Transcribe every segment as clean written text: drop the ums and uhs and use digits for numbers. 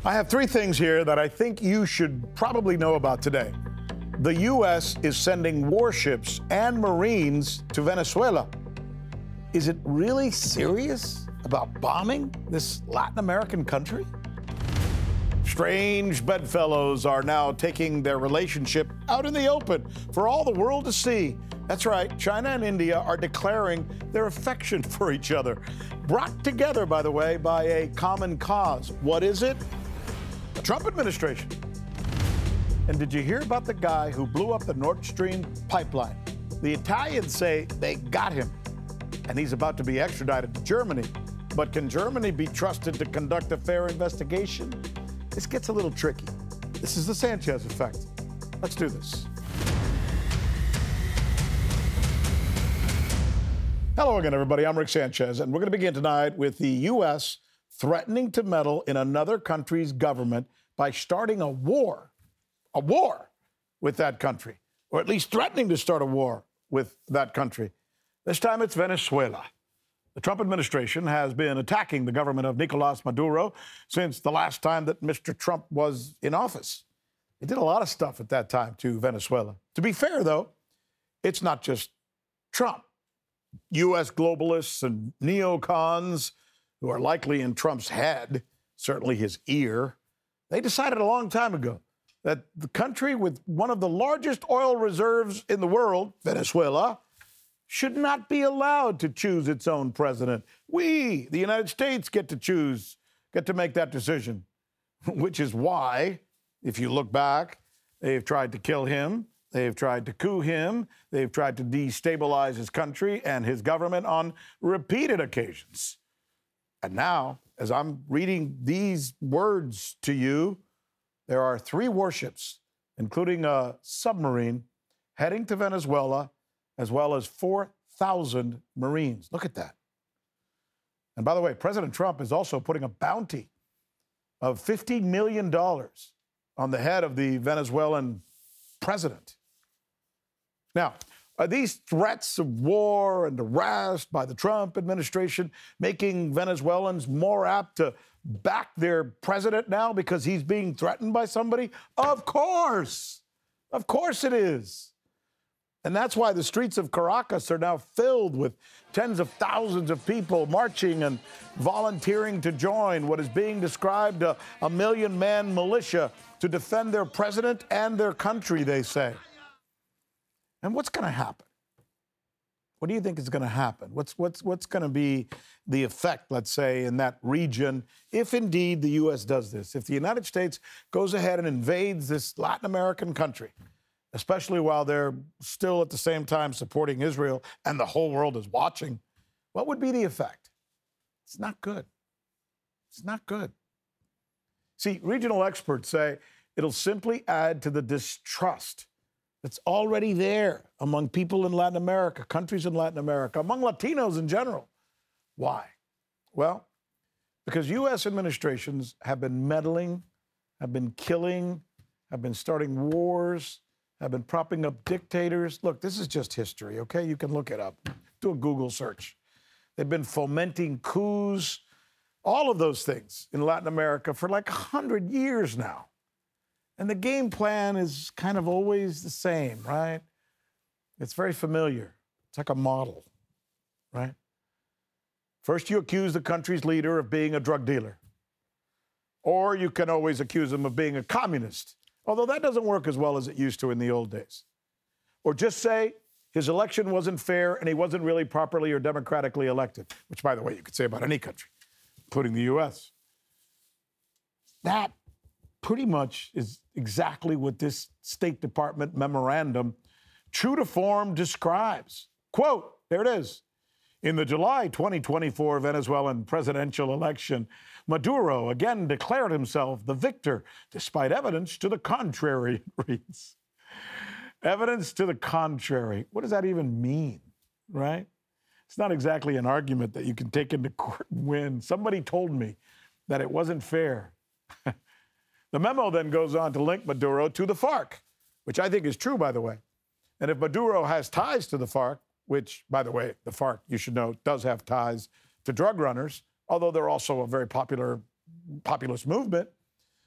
I have three things here that I think you should probably know about today. The U.S. is sending warships and Marines to Venezuela. Is it really serious about bombing this Latin American country? Strange bedfellows are now taking their relationship out in the open for all the world to see. That's right, China and India are declaring their affection for each other, brought together, by the way, by a common cause. What is it? The Trump administration. And did you hear about the guy who blew up the Nord Stream pipeline? The Italians say they got him, and he's about to be extradited to Germany. But can Germany be trusted to conduct a fair investigation? This gets a little tricky. This is the Sanchez effect. Let's do this. Hello again, everybody. I'm Rick Sanchez, and we're going to begin tonight with the U.S. threatening to meddle in another country's government by starting a war with that country, or at least threatening to start a war with that country. This time it's Venezuela. The Trump administration has been attacking the government of Nicolas Maduro since the last time that Mr. Trump was in office. They did a lot of stuff at that time to Venezuela. To be fair, though, it's not just Trump. U.S. globalists and neocons who are likely in Trump's head, certainly his ear, they decided a long time ago that the country with one of the largest oil reserves in the world, Venezuela, should not be allowed to choose its own president. We, the United States, get to make that decision, which is why, if you look back, they've tried to kill him, they've tried to coup him, they've tried to destabilize his country and his government on repeated occasions. And now, as I'm reading these words to you, there are 3 warships, including a submarine, heading to Venezuela, as well as 4,000 Marines. Look at that. And by the way, President Trump is also putting a bounty of $50 million on the head of the Venezuelan president. Now, are these threats of war and arrest by the Trump administration making Venezuelans more apt to back their president now because he's being threatened by somebody? Of course. Of course it is. And that's why the streets of Caracas are now filled with tens of thousands of people marching and volunteering to join what is being described a million-man militia to defend their president and their country, they say. And what's going to happen? What do you think is going to happen? What's going to be the effect, let's say, in that region if indeed the U.S. does this? If the United States goes ahead and invades this Latin American country, especially while they're still at the same time supporting Israel and the whole world is watching, what would be the effect? It's not good. It's not good. See, regional experts say it'll simply add to the distrust that's already there among people in Latin America, countries in Latin America, among Latinos in general. Why? Well, because U.S. administrations have been meddling, have been killing, have been starting wars, have been propping up dictators. Look, this is just history, okay? You can look it up. Do a Google search. They've been fomenting coups, all of those things in Latin America for like 100 years now. And the game plan is kind of always the same, right? It's very familiar. It's like a model, right? First, you accuse the country's leader of being a drug dealer. Or you can always accuse him of being a communist, although that doesn't work as well as it used to in the old days. Or just say his election wasn't fair and he wasn't really properly or democratically elected, which, by the way, you could say about any country, including the U.S. That pretty much is exactly what this State Department memorandum, true to form, describes. Quote, there it is. In the July 2024 Venezuelan presidential election, Maduro again declared himself the victor, despite evidence to the contrary, it reads. Evidence to the contrary. What does that even mean, right? It's not exactly an argument that you can take into court and win. Somebody told me that it wasn't fair. The memo then goes on to link Maduro to the FARC, which I think is true, by the way. And if Maduro has ties to the FARC, which, by the way, the FARC, you should know, does have ties to drug runners, although they're also a very popular populist movement,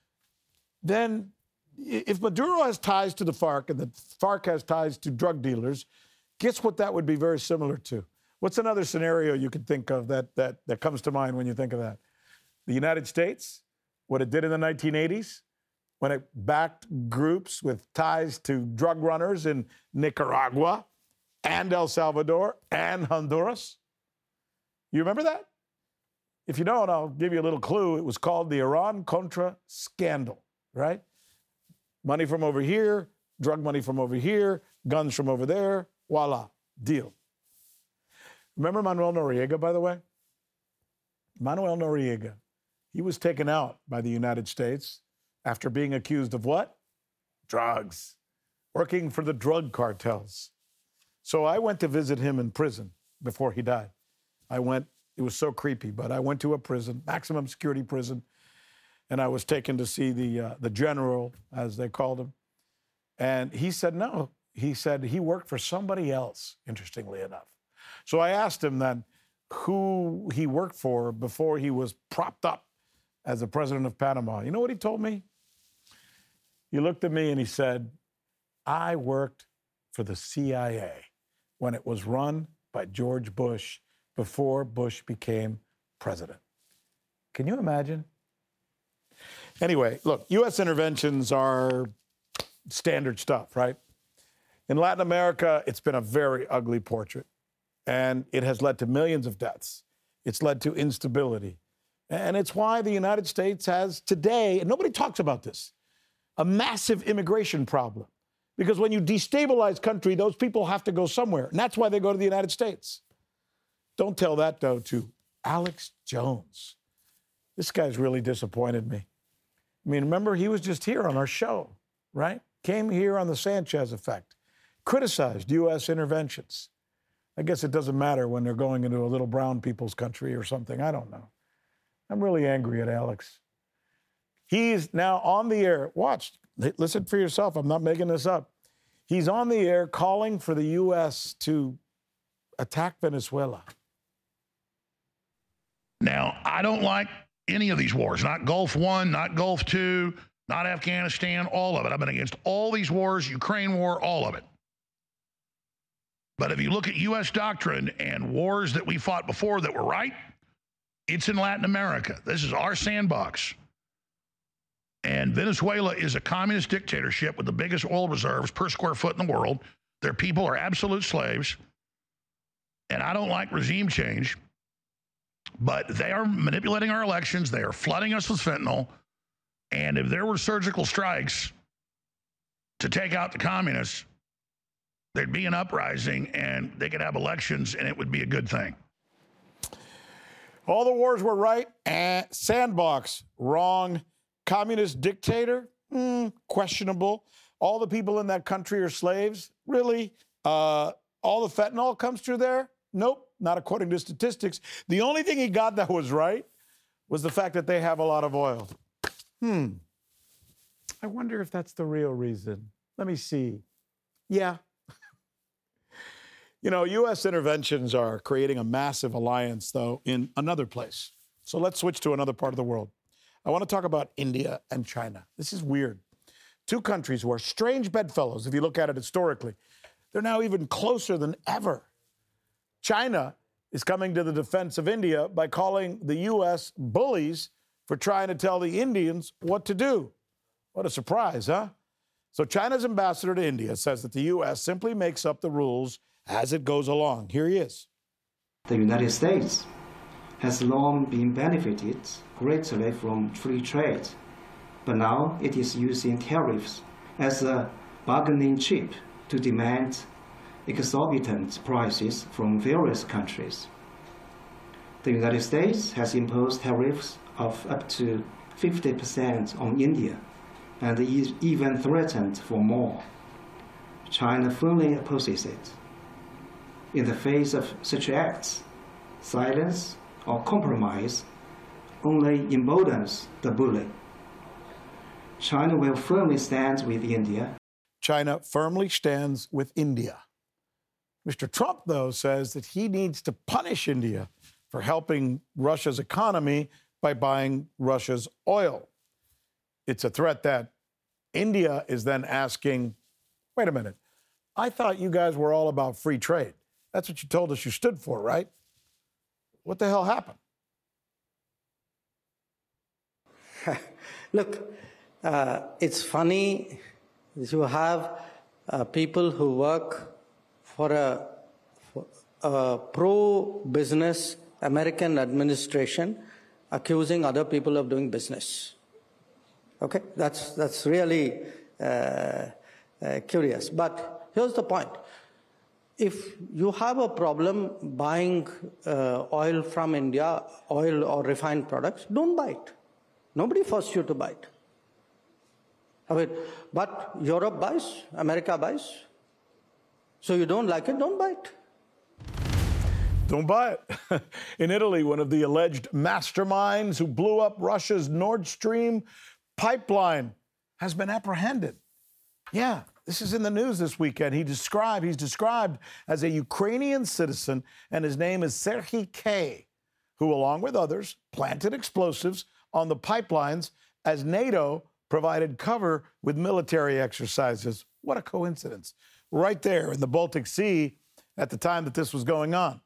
then if Maduro has ties to the FARC and the FARC has ties to drug dealers, guess what that would be very similar to? What's another scenario you could think of that comes to mind when you think of that? The United States, what it did in the 1980s, when it backed groups with ties to drug runners in Nicaragua and El Salvador and Honduras. You remember that? If you don't, I'll give you a little clue. It was called the Iran-Contra scandal, right? Money from over here, drug money from over here, guns from over there, voila, deal. Remember Manuel Noriega, by the way? Manuel Noriega, he was taken out by the United States after being accused of what? Drugs, working for the drug cartels. So I went to visit him in prison before he died. I went, it was so creepy, but I went to a prison, maximum security prison, and I was taken to see the general, as they called him. And he said no. He said he worked for somebody else, interestingly enough. So I asked him then who he worked for before he was propped up as the president of Panama. You know what he told me? He looked at me and he said, I worked for the CIA when it was run by George Bush before Bush became president. Can you imagine? Anyway, look, U.S. interventions are standard stuff, right? In Latin America, it's been a very ugly portrait, and it has led to millions of deaths. It's led to instability. And it's why the United States has today, and nobody talks about this, a massive immigration problem. Because when you destabilize country, those people have to go somewhere. And that's why they go to the United States. Don't tell that, though, to Alex Jones. This guy's really disappointed me. I mean, remember, he was just here on our show, right? Came here on the Sanchez effect, criticized U.S. interventions. I guess it doesn't matter when they're going into a little brown people's country or something. I don't know. I'm really angry at Alex. He's now on the air. Watch, listen for yourself. I'm not making this up. He's on the air calling for the U.S. to attack Venezuela. Now, I don't like any of these wars, not Gulf I, not Gulf II, not Afghanistan, all of it. I've been against all these wars, Ukraine war, all of it. But if you look at U.S. doctrine and wars that we fought before that were right, it's in Latin America. This is our sandbox. And Venezuela is a communist dictatorship with the biggest oil reserves per square foot in the world. Their people are absolute slaves. And I don't like regime change. But they are manipulating our elections. They are flooding us with fentanyl. And if there were surgical strikes to take out the communists, there'd be an uprising and they could have elections and it would be a good thing. All the wars were right. Sandbox, wrong. Communist dictator, questionable. All the people in that country are slaves? Really? All the fentanyl comes through there? Nope, not according to statistics. The only thing he got that was right was the fact that they have a lot of oil. I wonder if that's the real reason. Let me see. Yeah. You know, U.S. interventions are creating a massive alliance, though, in another place. So let's switch to another part of the world. I want to talk about India and China. This is weird. Two countries who are strange bedfellows, if you look at it historically. They're now even closer than ever. China is coming to the defense of India by calling the U.S. bullies for trying to tell the Indians what to do. What a surprise, huh? So China's ambassador to India says that the U.S. simply makes up the rules as it goes along. Here he is. The United States has long been benefited greatly from free trade, but now it is using tariffs as a bargaining chip to demand exorbitant prices from various countries. The United States has imposed tariffs of up to 50% on India and even threatened for more. China firmly opposes it. In the face of such acts, silence or compromise only emboldens the bully. China will firmly stand with India. China firmly stands with India. Mr. Trump, though, says that he needs to punish India for helping Russia's economy by buying Russia's oil. it's a threat that India is then asking, wait a minute, I thought you guys were all about free trade. That's what you told us you stood for, right? What the hell happened? Look, it's funny you have people who work for a pro-business American administration accusing other people of doing business. Okay, that's really curious. But here's the point. If you have a problem buying oil from India, oil or refined products, don't buy it. Nobody forced you to buy it. I mean, but Europe buys, America buys. So you don't like it, don't buy it. Don't buy it. In Italy, one of the alleged masterminds who blew up Russia's Nord Stream pipeline has been apprehended. Yeah, this is in the news this weekend. He's described as a Ukrainian citizen, and his name is Serhiy K., who, along with others, planted explosives on the pipelines as NATO provided cover with military exercises. What a coincidence. Right there in the Baltic Sea at the time that this was going on.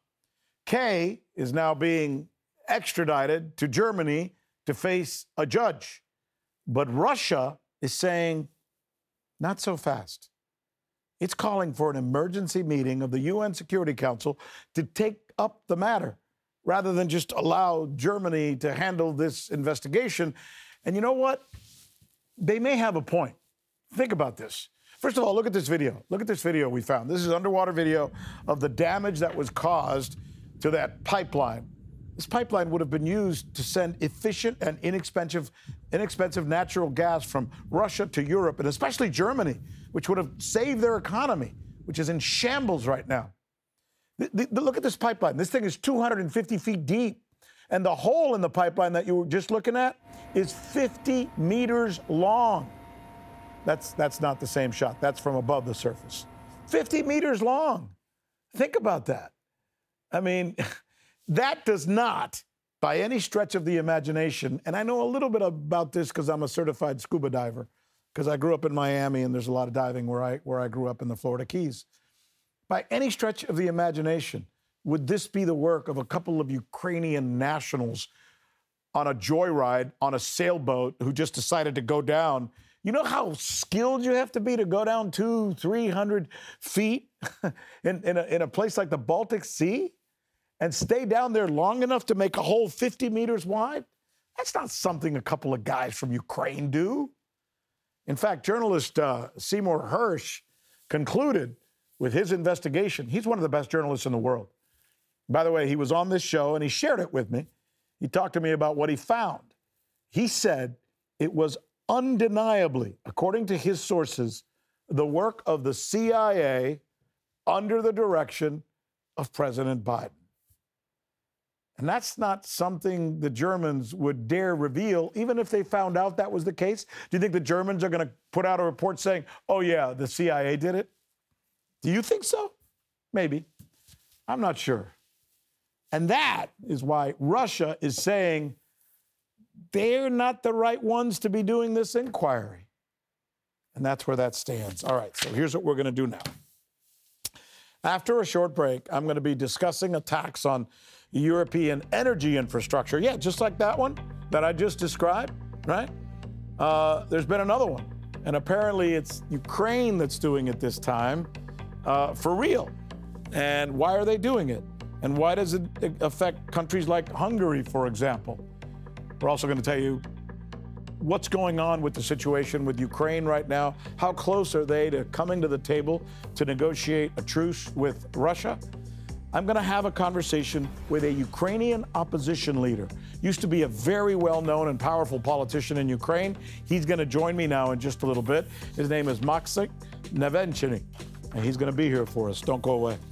K is now being extradited to Germany to face a judge. But Russia is saying, not so fast. It's calling for an emergency meeting of the UN Security Council to take up the matter rather than just allow Germany to handle this investigation. And you know what? They may have a point. Think about this. First of all, look at this video. Look at this video we found. This is underwater video of the damage that was caused to that pipeline. This pipeline would have been used to send efficient and inexpensive natural gas from Russia to Europe, and especially Germany, which would have saved their economy, which is in shambles right now. Look at this pipeline. This thing is 250 feet deep, and the hole in the pipeline that you were just looking at is 50 meters long. That's not the same shot. That's from above the surface. 50 meters long. Think about that. I mean, that does not, by any stretch of the imagination, and I know a little bit about this because I'm a certified scuba diver, because I grew up in Miami and there's a lot of diving where I grew up in the Florida Keys. By any stretch of the imagination, would this be the work of a couple of Ukrainian nationals on a joyride on a sailboat who just decided to go down? You know how skilled you have to be to go down 200-300 feet in a place like the Baltic Sea and stay down there long enough to make a hole 50 meters wide? That's not something a couple of guys from Ukraine do. In fact, journalist Seymour Hersh concluded with his investigation. He's one of the best journalists in the world. By the way, he was on this show and he shared it with me. He talked to me about what he found. He said it was undeniably, according to his sources, the work of the CIA under the direction of President Biden. And that's not something the Germans would dare reveal, even if they found out that was the case. Do you think the Germans are going to put out a report saying, oh, yeah, the CIA did it? Do you think so? Maybe. I'm not sure. And that is why Russia is saying they're not the right ones to be doing this inquiry. And that's where that stands. All right, so here's what we're going to do now. After a short break, I'm going to be discussing attacks on European energy infrastructure. Yeah, just like that one that I just described, right? There's been another one. And apparently it's Ukraine that's doing it this time for real. And why are they doing it? And why does it affect countries like Hungary, for example? We're also going to tell you what's going on with the situation with Ukraine right now. How close are they to coming to the table to negotiate a truce with Russia? I'm going to have a conversation with a Ukrainian opposition leader. Used to be a very well-known and powerful politician in Ukraine. He's going to join me now in just a little bit. His name is Maksyk Nevenchiny, and he's going to be here for us. Don't go away.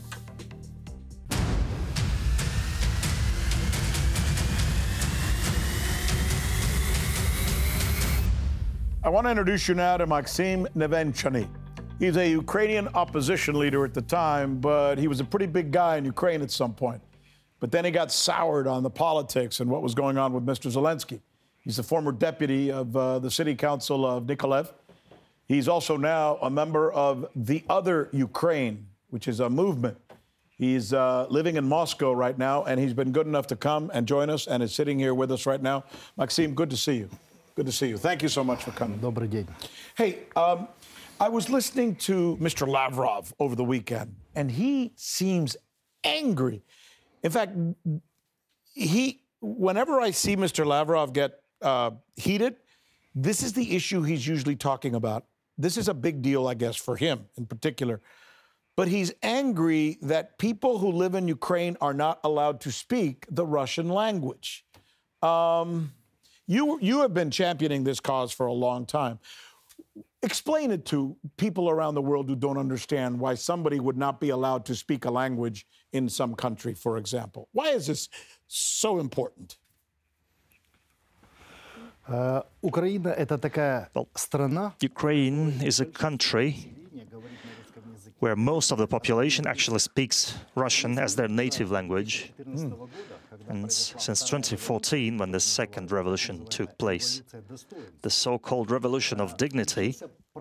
I want to introduce you now to Maksyk Nevenchiny. He's a Ukrainian opposition leader at the time, but he was a pretty big guy in Ukraine at some point. But then he got soured on the politics and what was going on with Mr. Zelensky. He's the former deputy of the city council of Nikolaev. He's also now a member of the Other Ukraine, which is a movement. He's living in Moscow right now, and he's been good enough to come and join us and is sitting here with us right now. Maxim, good to see you. Good to see you. Thank you so much for coming. Добрый день. Hey, I was listening to Mr. Lavrov over the weekend, and he seems angry. In fact, whenever I see Mr. Lavrov get heated, this is the issue he's usually talking about. This is a big deal, I guess, for him in particular. But he's angry that people who live in Ukraine are not allowed to speak the Russian language. You have been championing this cause for a long time. Explain it to people around the world who don't understand why somebody would not be allowed to speak a language in some country, for example. Why is this so important? Украина — это такая страна, Ukraine is a country where most of the population actually speaks Russian as their native language. And since 2014, when the second revolution took place, the so-called Revolution of Dignity,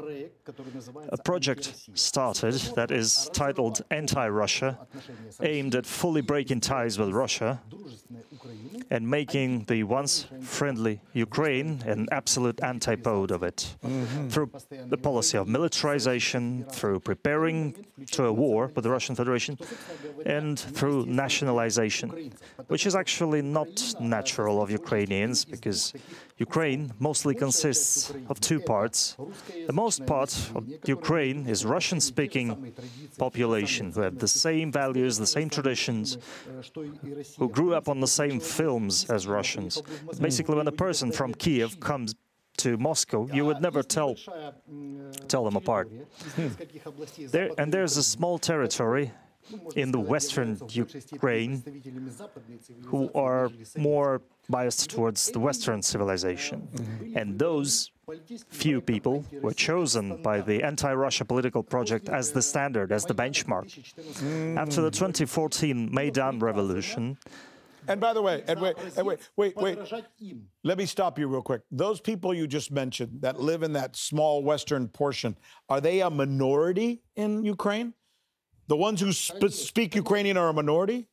a project started that is titled Anti-Russia, aimed at fully breaking ties with Russia and making the once friendly Ukraine an absolute antipode of it. Through the policy of militarization, through preparing to a war with the Russian Federation, and through nationalization, which is actually not natural of Ukrainians, because Ukraine mostly consists of two parts. The most part of Ukraine is Russian-speaking population who have the same values, the same traditions, who grew up on the same films as Russians. Basically, when a person from Kiev comes to Moscow, you would never tell them apart. There's a small territory in the western Ukraine who are more biased towards the Western civilization. And those few people were chosen by the anti-Russia political project as the standard, as the benchmark. After the 2014 Maidan revolution, and by the way, wait. Let me stop you real quick. Those people you just mentioned that live in that small western portion, are they a minority in Ukraine? The ones who speak Ukrainian are a minority?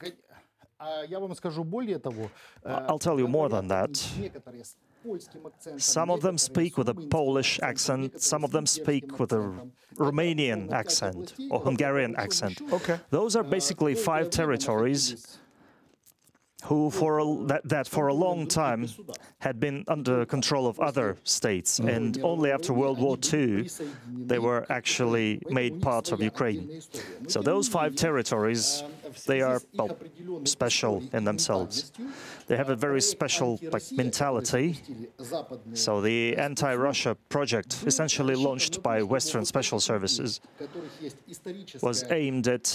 Я вам скажу более того. I'll tell you more than that. Some of them speak with a Polish accent, some of them speak with a Romanian accent or Hungarian accent. Okay. Those are basically 5 territories who for a long time had been under control of other states, and only after World War II they were actually made part of Ukraine. So those 5 territories, they are special in themselves. They have a very special mentality. So the anti-Russia project, essentially launched by Western special services, was aimed at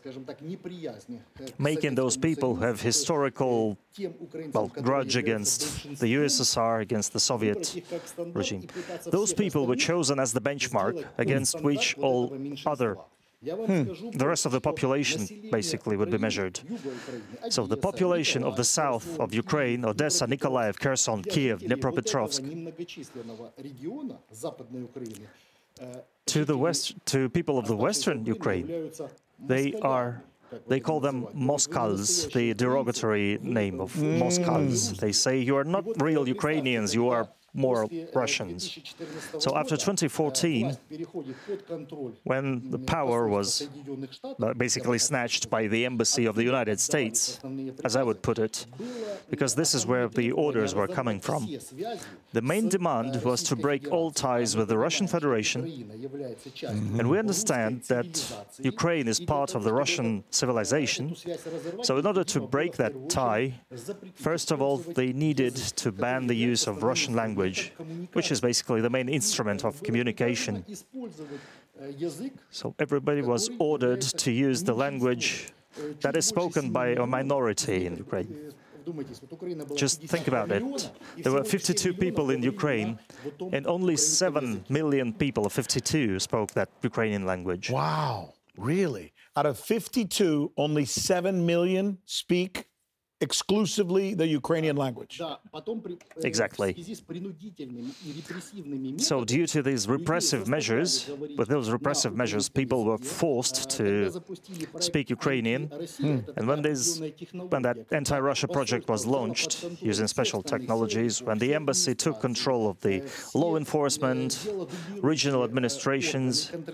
making those people who have historical grudge against the USSR, against the Soviet regime. Those people were chosen as the benchmark against which all other the rest of the population basically would be measured. So the population of the south of Ukraine, Odessa, Nikolaev, Kherson, Kiev, Dnipropetrovsk, to the west, to people of the western Ukraine, they call them Moskals, the derogatory name of Moskals. They say you are not real Ukrainians, you are more Russians. So after 2014, when the power was basically snatched by the embassy of the United States, as I would put it, because this is where the orders were coming from, the main demand was to break all ties with the Russian Federation. And we understand that Ukraine is part of the Russian civilization. So in order to break that tie, first of all, they needed to ban the use of Russian language, which is basically the main instrument of communication. So everybody was ordered to use the language that is spoken by a minority in Ukraine. Just think about it. There were 52 people in Ukraine, and only 7 million people of 52 spoke that Ukrainian language. Wow, really? Out of 52, only 7 million speak exclusively the Ukrainian language. Exactly. So due to these repressive measures, with those repressive measures, people were forced to speak Ukrainian. And when that anti-Russia project was launched using special technologies, when the embassy took control of the law enforcement, regional administrations,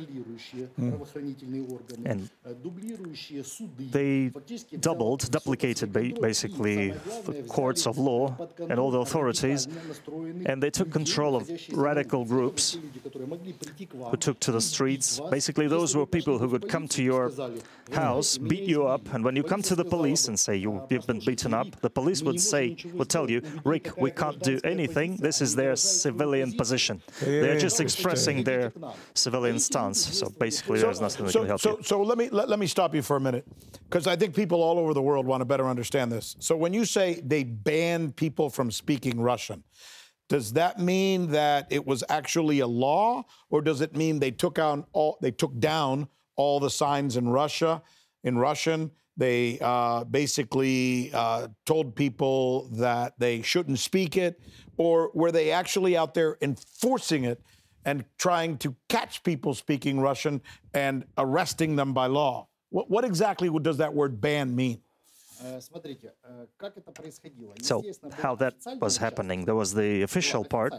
and they duplicated basically the courts of law and all the authorities, and they took control of radical groups who took to the streets. Basically, those were people who would come to your house, beat you up, and when you come to the police and say you've been beaten up, the police would tell you, Rick, we can't do anything. This is their civilian position. They're just expressing their civilian stance. So basically, there's nothing that can help you. So let me stop you for a minute, because I think people all over the world want to better understand this. So when you say they banned people from speaking Russian, does that mean that it was actually a law, or does it mean they took down all the signs in Russian? They basically told people that they shouldn't speak it, or were they actually out there enforcing it and trying to catch people speaking Russian and arresting them by law? What exactly does that word ban mean? So how that was happening, there was the official part,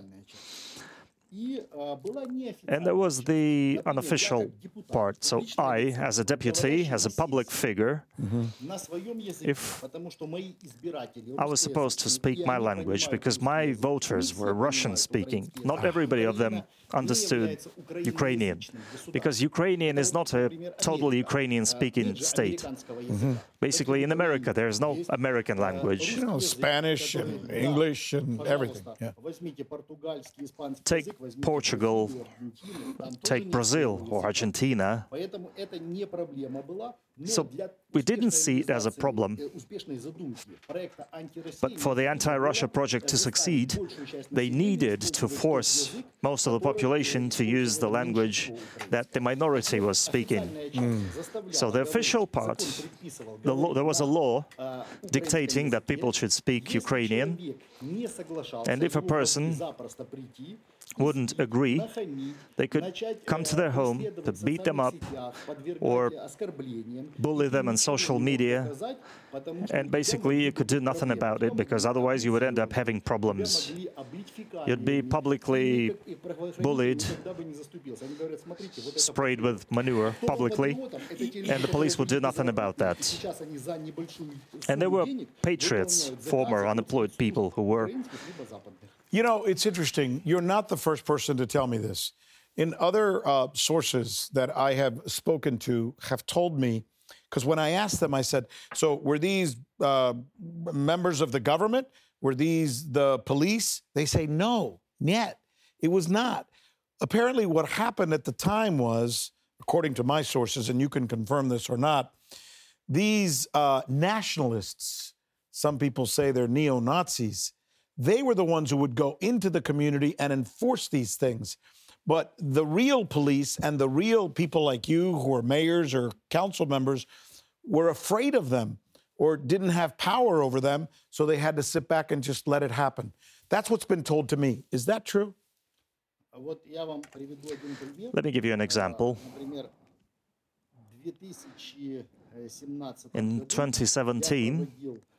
and there was the unofficial part. So I, as a deputy, as a public figure, if I was supposed to speak my language, because my voters were Russian-speaking, not everybody of them understood Ukrainian, because Ukrainian is not a totally Ukrainian-speaking state. Basically, in America, there is no American language. You know, Spanish and English and everything. Yeah. Take Portugal, take Brazil or Argentina. So we didn't see it as a problem. But for the anti-Russia project to succeed, they needed to force most of the population to use the language that the minority was speaking. So the official part, there was a law dictating that people should speak Ukrainian, and if a person wouldn't agree, they could come to their home to beat them up or bully them on social media, and basically you could do nothing about it, because otherwise you would end up having problems. You'd be publicly bullied, sprayed with manure publicly, and the police would do nothing about that. And there were patriots, former unemployed people who were. You know, it's interesting. You're not the first person to tell me this. In other sources that I have spoken to have told me, because when I asked them, I said, so were these members of the government? Were these the police? They say, no, yet. It was not. Apparently what happened at the time was, according to my sources, and you can confirm this or not, these nationalists, some people say they're neo-Nazis, they were the ones who would go into the community and enforce these things. But the real police and the real people like you, who are mayors or council members, were afraid of them or didn't have power over them, so they had to sit back and just let it happen. That's what's been told to me. Is that true? Let me give you an example. In 2017,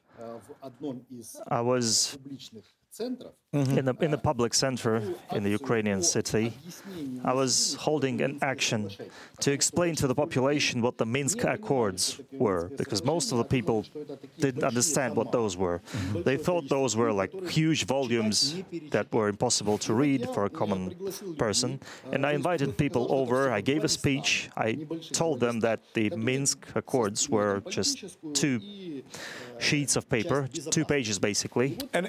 I was in the public center in the Ukrainian city. I was holding an action to explain to the population what the Minsk Accords were, because most of the people didn't understand what those were. They thought those were like huge volumes that were impossible to read for a common person. And I invited people over, I gave a speech, I told them that the Minsk Accords were just 2 sheets of paper, 2 pages basically.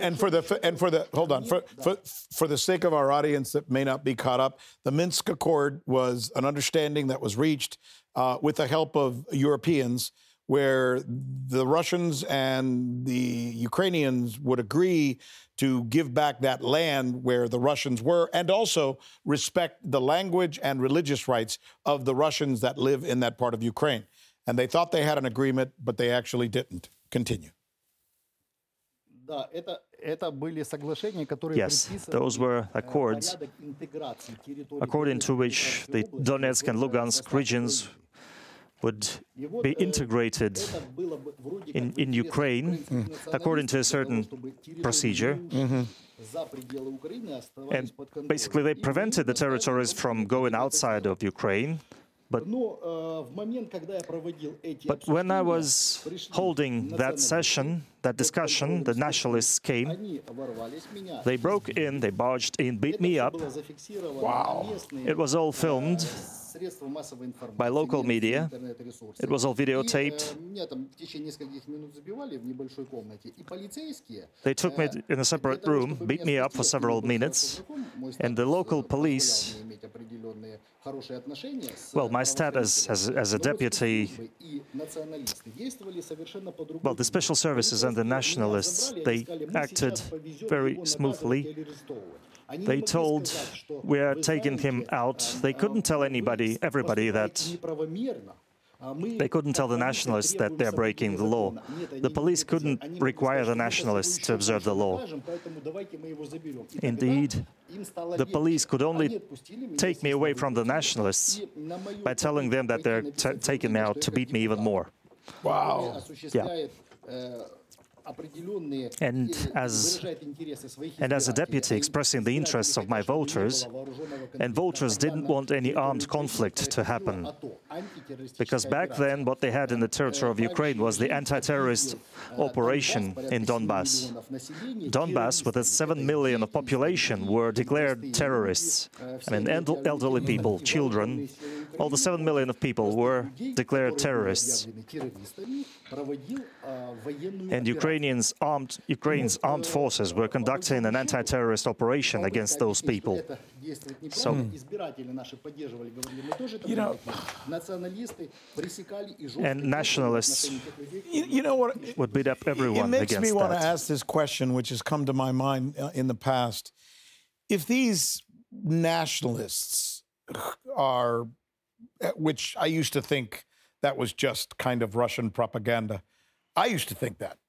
For the sake of our audience that may not be caught up, the Minsk Accord was an understanding that was reached with the help of Europeans, where the Russians and the Ukrainians would agree to give back that land where the Russians were, and also respect the language and religious rights of the Russians that live in that part of Ukraine. And they thought they had an agreement, but they actually didn't. Continue. Yes, those were accords according to which the Donetsk and Lugansk regions would be integrated in Ukraine according to a certain procedure. And basically they prevented the territories from going outside of Ukraine. But when I was holding that session, that discussion, the nationalists came, they broke in, they barged in, beat me up. Wow. It was all filmed by local media. It was all videotaped. They took me in a separate room, beat me up for several minutes, and the local police, well, my status as a deputy, well, the special services and the nationalists, they acted very smoothly. They told, we are taking him out. They couldn't tell everybody that, they couldn't tell the nationalists that they're breaking the law. The police couldn't require the nationalists to observe the law. Indeed, the police could only take me away from the nationalists by telling them that they're taking me out to beat me even more. Wow. Yeah. And as a deputy expressing the interests of my voters, and voters didn't want any armed conflict to happen, because back then what they had in the territory of Ukraine was the anti-terrorist operation in Donbass. Donbass, with its 7 million of population, were declared terrorists. I mean, elderly people, children, all the 7 million of people were declared terrorists. And Ukraine's armed forces were conducting an anti-terrorist operation against those people. So, and nationalists would beat up everyone against that. It makes me want to ask this question, which has come to my mind in the past. If these nationalists are, which I used to think that was just kind of Russian propaganda. I used to think that,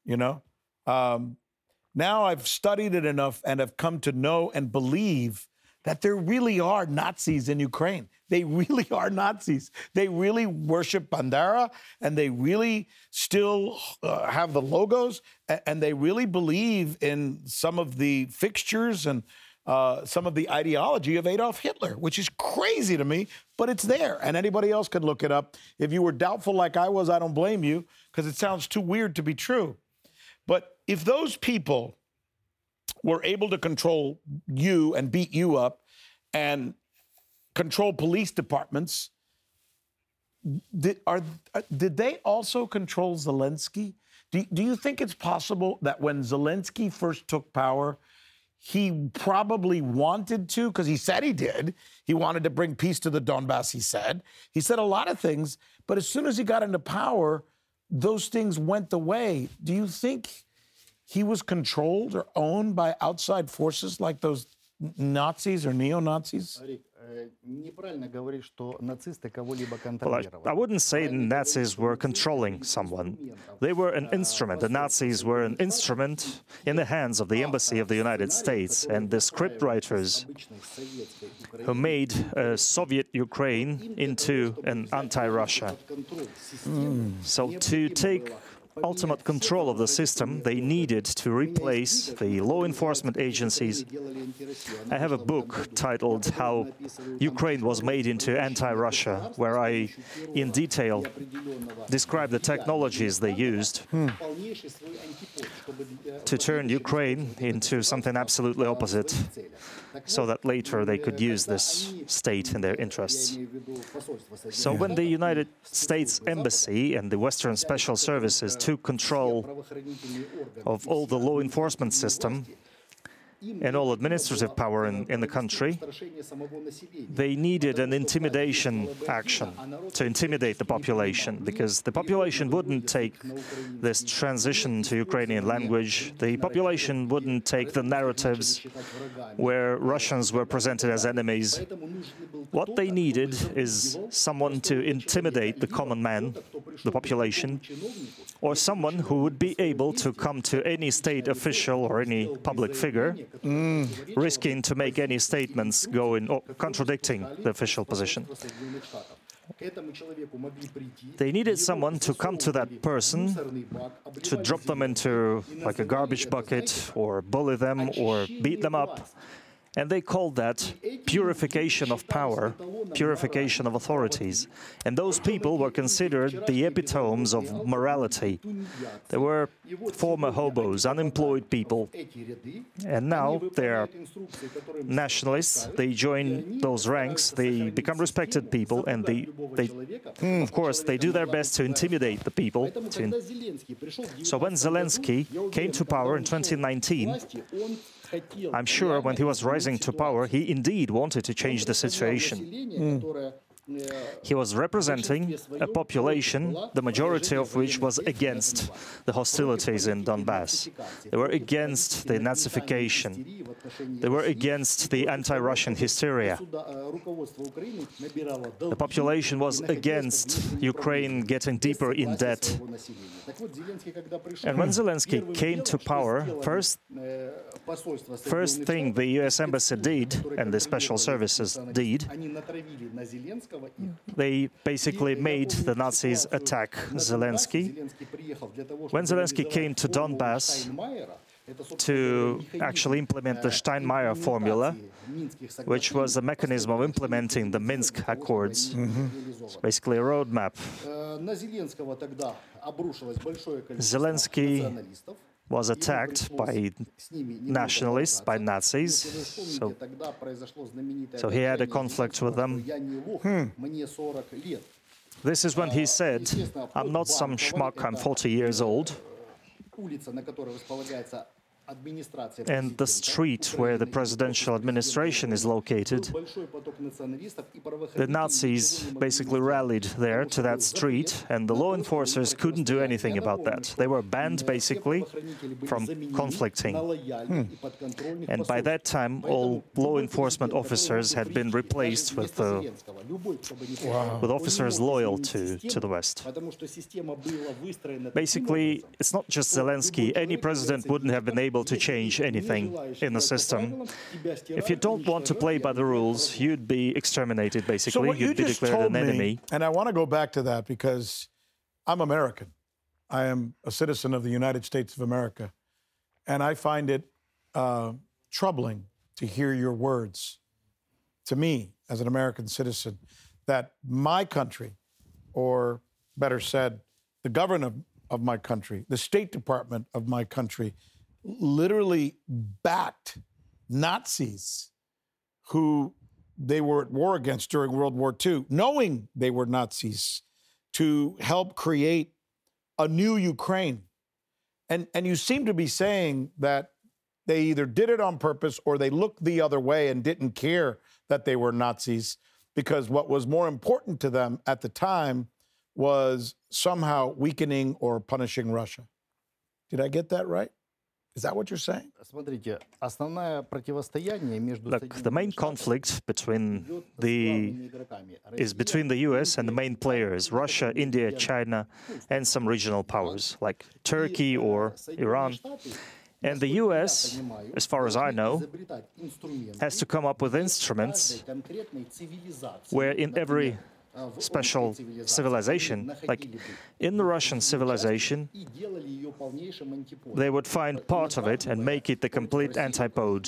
Now I've studied it enough and have come to know and believe that there really are Nazis in Ukraine. They really are Nazis. They really worship Bandera, and they really still have the logos, and they really believe in some of the fixtures and some of the ideology of Adolf Hitler, which is crazy to me, but it's there, and anybody else can look it up. If you were doubtful like I was, I don't blame you, because it sounds too weird to be true. But if those people were able to control you and beat you up and control police departments, did they also control Zelensky? Do you think it's possible that when Zelensky first took power, he probably wanted to, because he said he did. He wanted to bring peace to the Donbass, he said. He said a lot of things, but as soon as he got into power, those things went away. Do you think he was controlled or owned by outside forces like those Nazis or neo-Nazis? Well, I wouldn't say Nazis were controlling someone. They were an instrument. The Nazis were an instrument in the hands of the Embassy of the United States and the scriptwriters who made Soviet Ukraine into an anti-Russia. So to take ultimate control of the system, they needed to replace the law enforcement agencies. I have a book titled How Ukraine Was Made into Anti-Russia, where I, in detail, describe the technologies they used to turn Ukraine into something absolutely opposite, so that later they could use this state in their interests. So when the United States Embassy and the Western Special Services took control of all the law enforcement system and all administrative power in the country, they needed an intimidation action to intimidate the population, because the population wouldn't take this transition to Ukrainian language. The population wouldn't take the narratives where Russians were presented as enemies. What they needed is someone to intimidate the common man the population, or someone who would be able to come to any state official or any public figure, risking to make any statements going or contradicting the official position. They needed someone to come to that person, to drop them into like a garbage bucket, or bully them, or beat them up. And they called that purification of power, purification of authorities. And those people were considered the epitomes of morality. They were former hobos, unemployed people. And now they're nationalists. They join those ranks. They become respected people. And of course, they do their best to intimidate the people. So when Zelensky came to power in 2019, I'm sure when he was rising to power, he indeed wanted to change the situation. He was representing a population, the majority of which was against the hostilities in Donbass. They were against the Nazification. They were against the anti-Russian hysteria. The population was against Ukraine getting deeper in debt. And when Zelensky came to power, first thing the US Embassy did, and the special services did, they basically made the Nazis attack Zelensky. When Zelensky came to Donbass to actually implement the Steinmeier formula, which was a mechanism of implementing the Minsk Accords, it's basically a roadmap. Zelensky was attacked by nationalists, by Nazis, so he had a conflict with them. This is when he said, "I'm not some schmuck, I'm 40 years old." And the street where the presidential administration is located, the Nazis basically rallied there to that street, and the law enforcers couldn't do anything about that. They were banned basically from conflicting. And by that time, all law enforcement officers had been replaced with officers loyal to the West. Basically, it's not just Zelensky. Any president wouldn't have been able to change anything in the system. If you don't want to play by the rules, you'd be exterminated, basically. So what you'd be declared an enemy. And I want to go back to that because I'm American. I am a citizen of the United States of America. And I find it troubling to hear your words to me as an American citizen that my country, or better said, the government of my country, the State Department of my country, literally backed Nazis who they were at war against during World War II, knowing they were Nazis, to help create a new Ukraine. And you seem to be saying that they either did it on purpose or they looked the other way and didn't care that they were Nazis, because what was more important to them at the time was somehow weakening or punishing Russia. Did I get that right? Is that what you're saying? Look, the main conflict is between the US and the main players, Russia, India, China, and some regional powers like Turkey or Iran. And the US, as far as I know, has to come up with instruments where in every special civilization, like in the Russian civilization, they would find part of it and make it the complete antipode.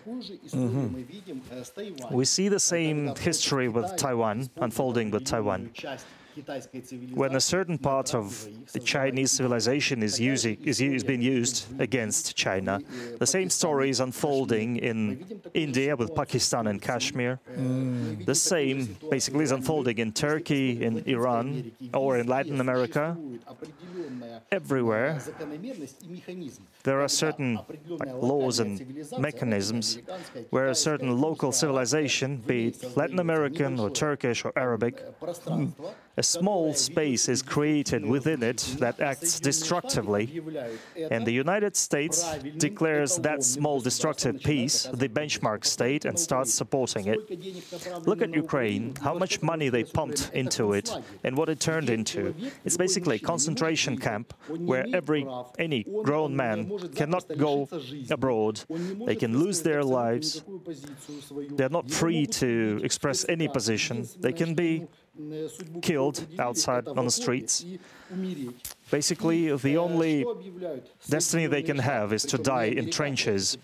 We see the same history with Taiwan, unfolding with Taiwan. When a certain part of the Chinese civilization is being used against China, the same story is unfolding in India with Pakistan and Kashmir. The same basically is unfolding in Turkey, in Iran, or in Latin America. Everywhere, there are certain laws and mechanisms where a certain local civilization, be it Latin American or Turkish or Arabic, a small space is created within it that acts destructively, and the United States declares that small destructive piece the benchmark state and starts supporting it. Look at Ukraine, how much money they pumped into it and what it turned into. It's basically a concentration camp where any grown man cannot go abroad. They can lose their lives. They're not free to express any position. They can be killed outside on the streets. Basically, the only destiny they can have is to die in trenches.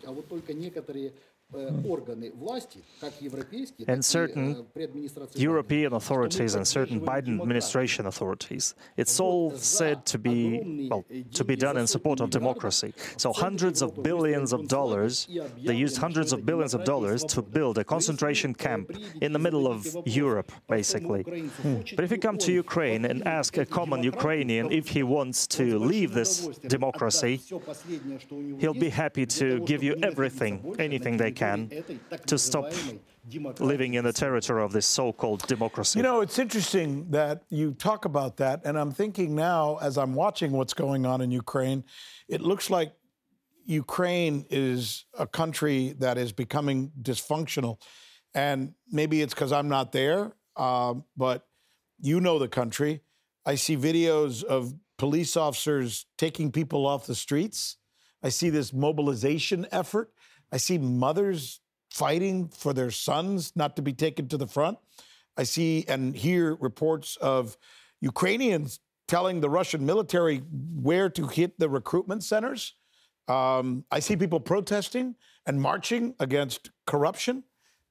And certain European authorities and certain Biden administration authorities, it's all said to be, well, to be done in support of democracy. So hundreds of billions of dollars, they used hundreds of billions of dollars to build a concentration camp in the middle of Europe, basically. But if you come to Ukraine and ask a common Ukrainian if he wants to leave this democracy, he'll be happy to give you everything, anything they can, to stop living in the territory of this so-called democracy. You know, it's interesting that you talk about that, and I'm thinking now, as I'm watching what's going on in Ukraine, it looks like Ukraine is a country that is becoming dysfunctional. And maybe it's because I'm not there, but you know the country. I see videos of police officers taking people off the streets. I see this mobilization effort. I see mothers fighting for their sons not to be taken to the front. I see and hear reports of Ukrainians telling the Russian military where to hit the recruitment centers. I see people protesting and marching against corruption.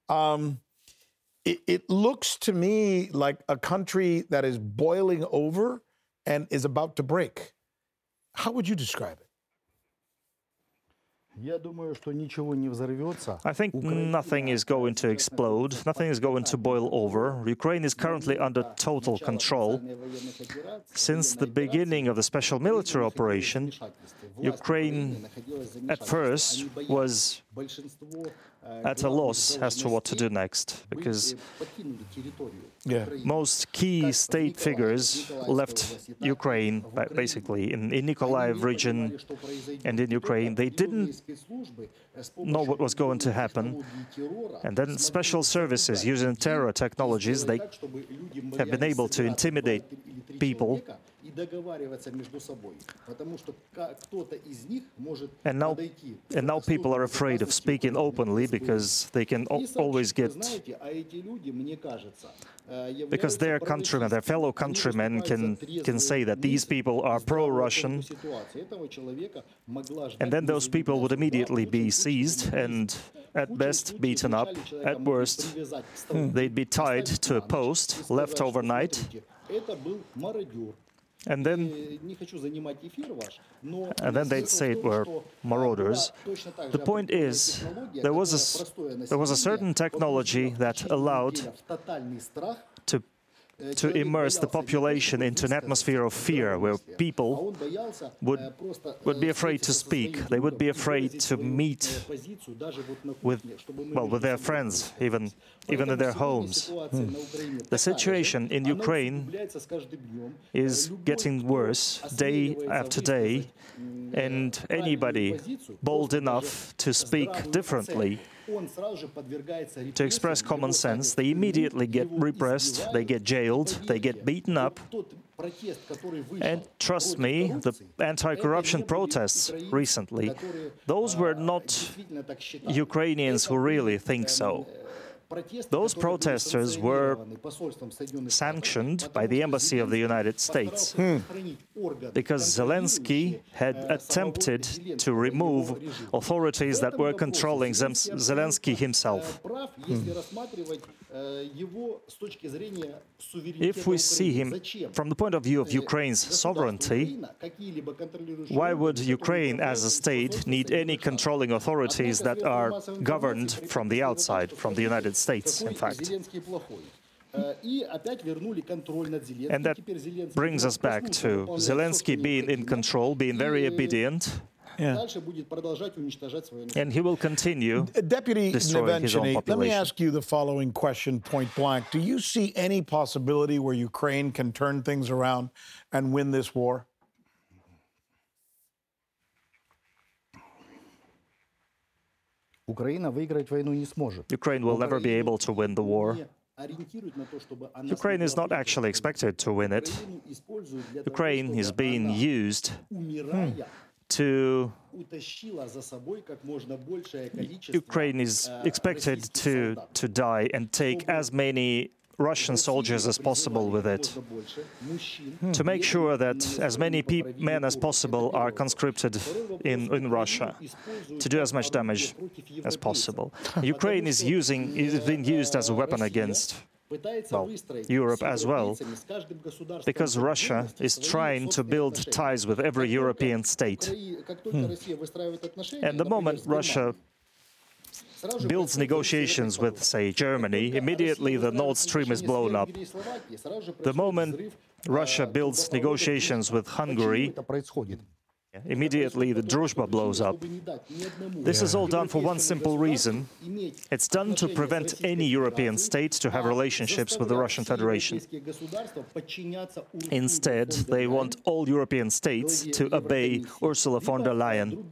It looks to me like a country that is boiling over and is about to break. How would you describe it? I think nothing is going to explode, nothing is going to boil over. Ukraine is currently under total control. Since the beginning of the special military operation, Ukraine at first was at a loss as to what to do next, because most key state figures left Ukraine, basically, in Nikolaev region and in Ukraine. They didn't know what was going to happen. And then special services using terror technologies, they have been able to intimidate people. And now people are afraid of speaking openly because they can always get, because their countrymen, their fellow countrymen can say that these people are pro-Russian, and then those people would immediately be seized and at best beaten up, at worst they'd be tied to a post, left overnight, and then they'd say it were marauders. The point is, there was a certain technology that allowed to immerse the population into an atmosphere of fear, where people would be afraid to speak. They would be afraid to meet with their friends, even in their homes. The situation in Ukraine is getting worse day after day, and anybody bold enough to speak differently, to express common sense, they immediately get repressed, they get jailed, they get beaten up. And trust me, the anti-corruption protests recently, those were not Ukrainians who really think so. Those protesters were sanctioned by the Embassy of the United States because Zelensky had attempted to remove authorities that were controlling Zelensky himself. If we see him from the point of view of Ukraine's sovereignty, why would Ukraine as a state need any controlling authorities that are governed from the outside, from the United States, in fact? And that brings us back to Zelensky being in control, being very obedient, And he will continue Deputy destroying his own Nevenchiny, let me population. ask you the following question point blank. Do you see any possibility where Ukraine can turn things around and win this war? Украина выиграть войну не сможет. Ukraine will never be able to win the war. Ukraine is not actually expected to win it. Ukraine is being used to... Ukraine is expected to die and take as many Russian soldiers as possible with it, to make sure that as many men as possible are conscripted in Russia, to do as much damage as possible. Ukraine is being used as a weapon against, well, Europe as well, because Russia is trying to build ties with every European state. And the moment Russia builds negotiations with, say, Germany, immediately the Nord Stream is blown up. The moment Russia builds negotiations with Hungary, immediately the Druzhba blows up. This is all done for one simple reason. It's done to prevent any European state to have relationships with the Russian Federation. Instead, they want all European states to obey Ursula von der Leyen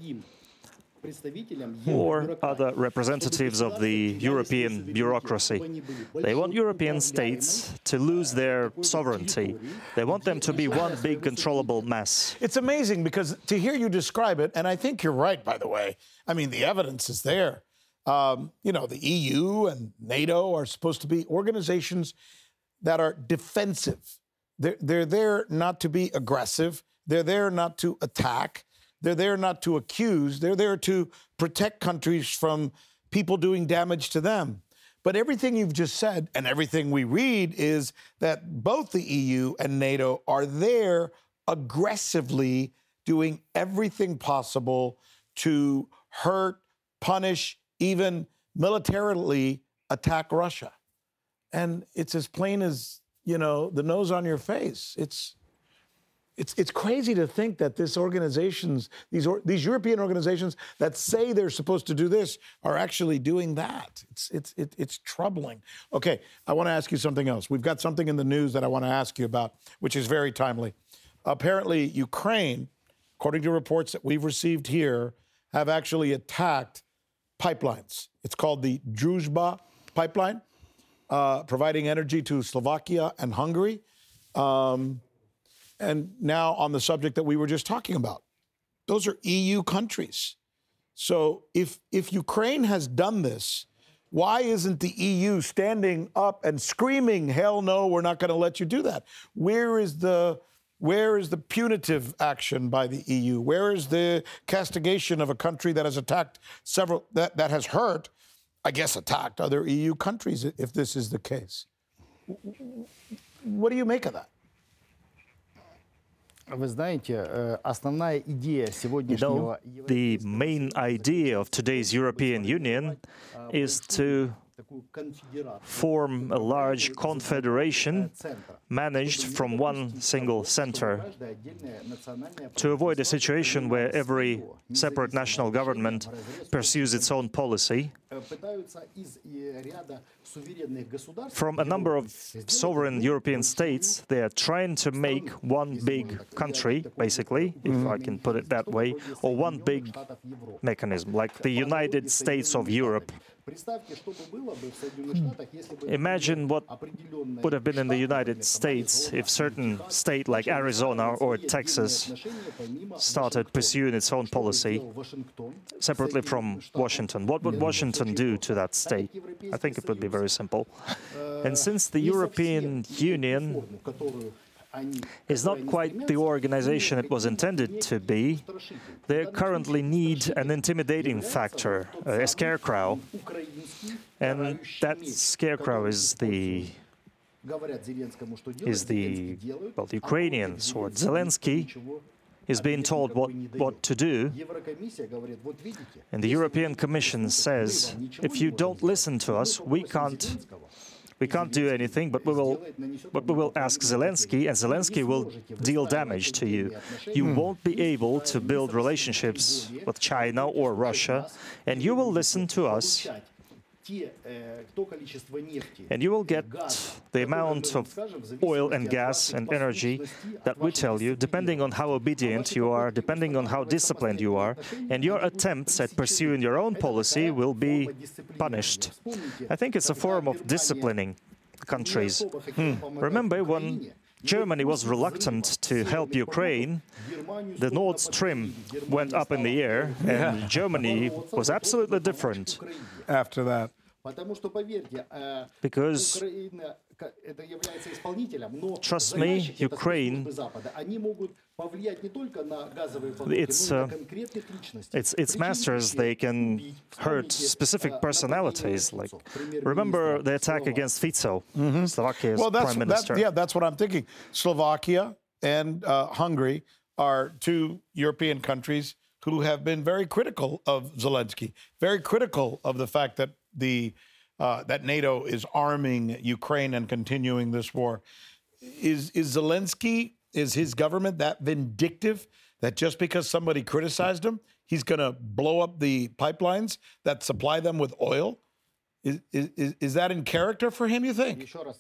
or other representatives of the European bureaucracy. They want European states to lose their sovereignty. They want them to be one big controllable mass. It's amazing because to hear you describe it, and I think you're right, by the way, I mean, the evidence is there. You know, the EU and NATO are supposed to be organizations that are defensive. They're there not to be aggressive. They're there not to attack. They're there not to accuse. They're there to protect countries from people doing damage to them. But everything you've just said and everything we read is that both the EU and NATO are there aggressively doing everything possible to hurt, punish, even militarily attack Russia. And it's as plain as, you know, the nose on your face. It's crazy to think that these European organizations that say they're supposed to do this are actually doing that. It's troubling. Okay, I want to ask you something else. We've got something in the news that I want to ask you about, which is very timely. Apparently, Ukraine, according to reports that we've received here, have actually attacked pipelines. It's called the Druzhba pipeline, providing energy to Slovakia and Hungary. And now on the subject that we were just talking about, those are EU countries. So if Ukraine has done this, why isn't the EU standing up and screaming, hell no, we're not going to let you do that? Where is the punitive action by the EU? Where is the castigation of a country that has attacked that has hurt, I guess attacked other EU countries if this is the case? What do you make of that? Вы знаете, основная идея сегодняшнего... The main idea of today's European Union is to form a large confederation managed from one single center to avoid a situation where every separate national government pursues its own policy. From a number of sovereign European states, they are trying to make one big country, basically, if I can put it that way, or one big mechanism, like the United States of Europe. Imagine what would have been in the United States if certain state like Arizona or Texas started pursuing its own policy separately from Washington. What would Washington do to that state? I think it would be very simple. And since the European Union is not quite the organization it was intended to be, they currently need an intimidating factor, a scarecrow. And that scarecrow is the Ukrainian sword. Zelensky is being told what to do. And the European Commission says, if you don't listen to us, we can't We can't do anything, but we will ask Zelensky, and Zelensky will deal damage to you. You won't be able to build relationships with China or Russia, and you will listen to us, and you will get the amount of oil and gas and energy that we tell you, depending on how obedient you are, depending on how disciplined you are, and your attempts at pursuing your own policy will be punished. I think it's a form of disciplining countries. Remember when Germany was reluctant to help Ukraine, the Nord Stream went up in the air, and Germany was absolutely different. After that. Because, trust me, Ukraine, its masters, they can hurt specific personalities. Like, remember the attack against Fico, Slovakia's prime minister. That's what I'm thinking. Slovakia and Hungary are two European countries who have been very critical of Zelensky, very critical of the fact that that NATO is arming Ukraine and continuing this war. Is Zelensky, is his government that vindictive that just because somebody criticized him, he's going to blow up the pipelines that supply them with oil? Is that in character for him, you think? No,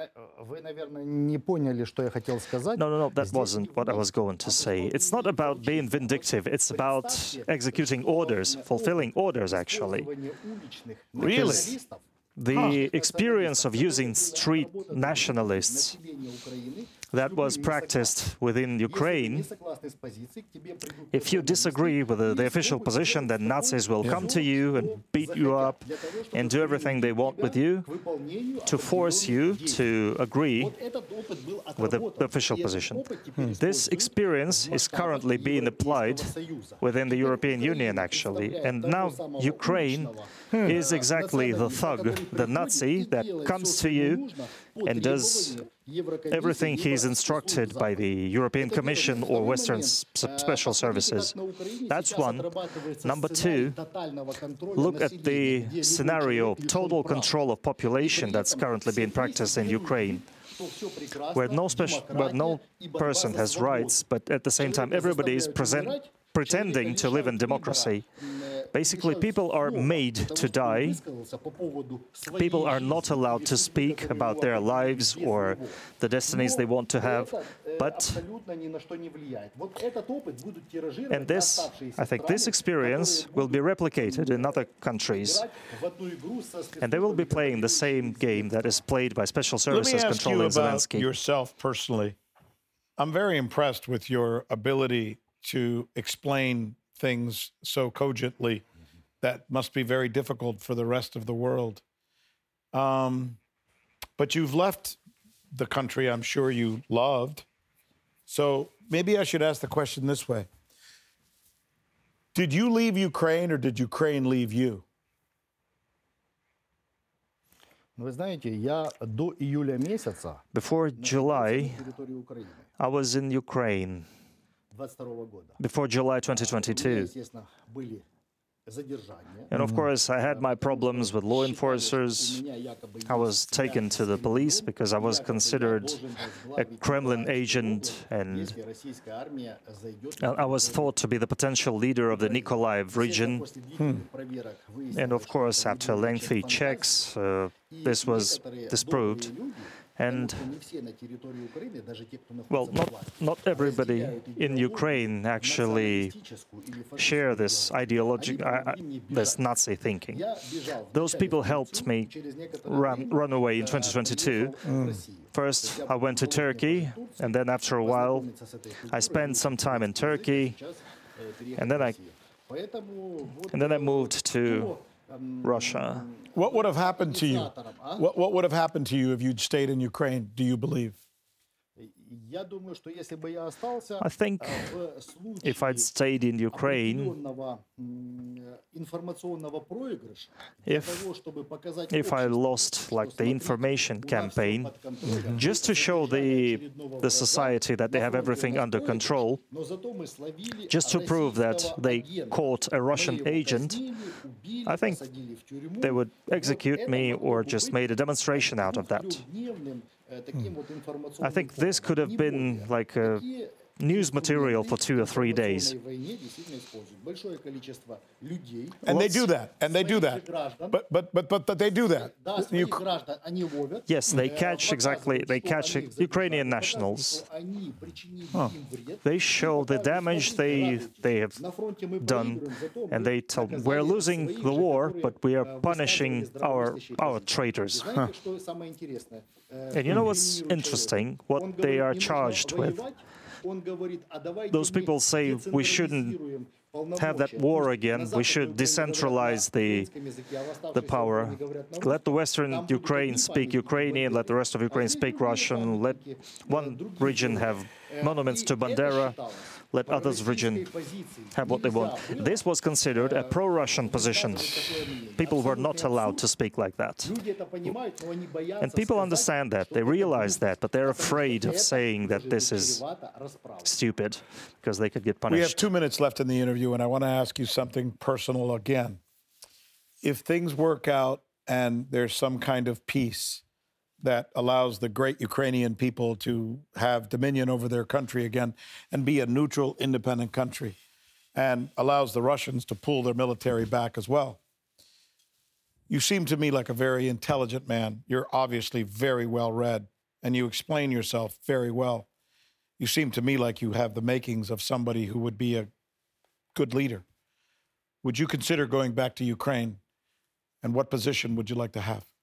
that wasn't what I was going to say. It's not about being vindictive. It's about executing orders, fulfilling orders, actually. Really? The experience of using street nationalists that was practiced within Ukraine, if you disagree with the official position, then Nazis will come to you and beat you up and do everything they want with you to force you to agree with the official position. This experience is currently being applied within the European Union, actually. And now Ukraine is exactly the thug, the Nazi that comes to you and does everything he's instructed by the European Commission or Western special services. That's one. Number two, look at the scenario of total control of population that's currently being practiced in Ukraine, where no person has rights, but at the same time everybody is pretending to live in democracy. Basically, people are made to die. People are not allowed to speak about their lives or the destinies they want to have. And this, I think, this experience will be replicated in other countries. And they will be playing the same game that is played by special services controlling Zelensky. Let me ask you about yourself personally. I'm very impressed with your ability to explain things so cogently that must be very difficult for the rest of the world. But you've left the country I'm sure you loved. So maybe I should ask the question this way. Did you leave Ukraine or did Ukraine leave you? Before July, I was in Ukraine. Before July 2022. And of course, I had my problems with law enforcers. I was taken to the police because I was considered a Kremlin agent, and I was thought to be the potential leader of the Nikolaev region. And of course, after lengthy checks, this was disproved. And, well, not everybody in Ukraine actually share this ideology, this Nazi thinking. Those people helped me run away in 2022. First, I went to Turkey, and then after a while, I spent some time in Turkey, and then I moved to Russia. What would have happened to you? What would have happened to you if you'd stayed in Ukraine, do you believe? Я думаю, что если бы я остался I think в случае if I'd stayed in Ukraine, определенного информационного проигрыша, для if того, чтобы показать if I обществу, lost что like the смотрите, information у нас всё campaign, под контролем, just to show the society that they have everything under control, но зато мы словили just to prove that российского they агента. caught a Russian Мы его agent, казнили, убили, I think посадили в тюрьму. they would Вот execute это me могло or бы just быть made a demonstration out of that. двухдневным, таким вот I информационным think this фоном, could have не been более. like a Такие news material for 2 or 3 days. информационной войне действительно используют большое количество людей. And they do that. And they do своих же that. граждан. But they do that. Да, своих граждан они ловят. Yes, they catch exactly. They catch показывают, Ukrainian показывают, nationals. что они причинили им вред. They show the damage they have На фронте мы done, проигрываем, зато and мы they tell them, наказали we're losing своих the же, war, которые, but we are высказывали punishing здравомыслящие our позиции. traitors. Знаете, что самое интересное? And you know what's interesting? What they are charged with? Those people say we shouldn't have that war again. We should decentralize the power. Let the Western Ukraine speak Ukrainian. Let the rest of Ukraine speak Russian. Let one region have monuments to Bandera. Let others region have what they want. This was considered a pro-Russian position. People were not allowed to speak like that. And people understand that. They realize that, but they're afraid of saying that this is stupid because they could get We have punished. 2 minutes left in the interview, and I want to ask you something personal again. If things work out and there's some kind of peace that allows the great Ukrainian people to have dominion over their country again and be a neutral, independent country, and allows the Russians to pull their military back as well. You seem to me like a very intelligent man. You're obviously very well read, and you explain yourself very well. You seem to me like you have the makings of somebody who would be a good leader. Would you consider going back to Ukraine? And what position would you like to have?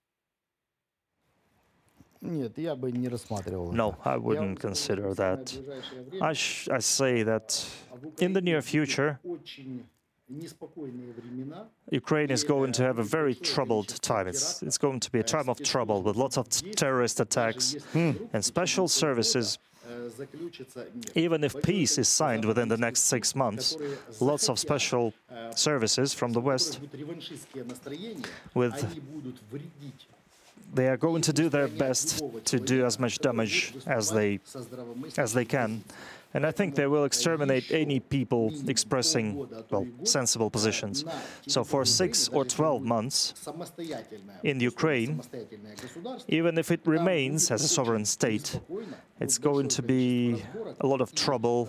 Нет, я бы не рассматривал. No, I wouldn't consider that. I say that in the near future, Ukraine is going to have a very troubled time. It's going to be a time of trouble with lots of terrorist attacks and special services. Even if peace is signed within the next 6 months, lots of special services from the West they are going to do their best to do as much damage as they can. And I think they will exterminate any people expressing, well, sensible positions. So for 6 or 12 months in Ukraine, even if it remains as a sovereign state, it's going to be a lot of trouble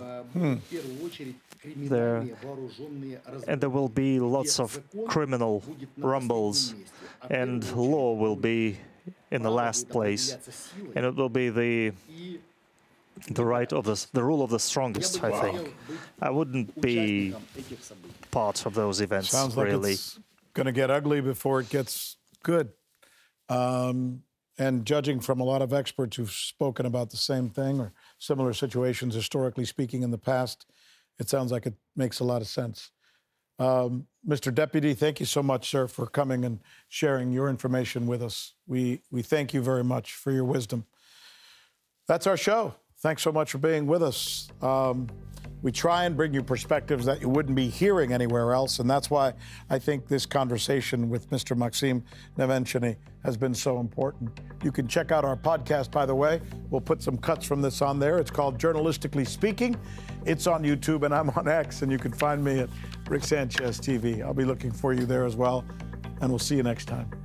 there. And there will be lots of criminal rumbles, and law will be in the last place. And it will be the right of the rule of the strongest, I think. I wouldn't be part of those events, Sounds like really. it's going to get ugly before it gets good. And judging from a lot of experts who've spoken about the same thing or similar situations, historically speaking, in the past, it sounds like it makes a lot of sense. Mr. Deputy, thank you so much, sir, for coming and sharing your information with us. We thank you very much for your wisdom. That's our show. Thanks so much for being with us. We try and bring you perspectives that you wouldn't be hearing anywhere else, and that's why I think this conversation with Mr. Maxim Nemenchiny has been so important. You can check out our podcast, by the way. We'll put some cuts from this on there. It's called Journalistically Speaking. It's on YouTube, and I'm on X, and you can find me at Rick Sanchez TV. I'll be looking for you there as well, and we'll see you next time.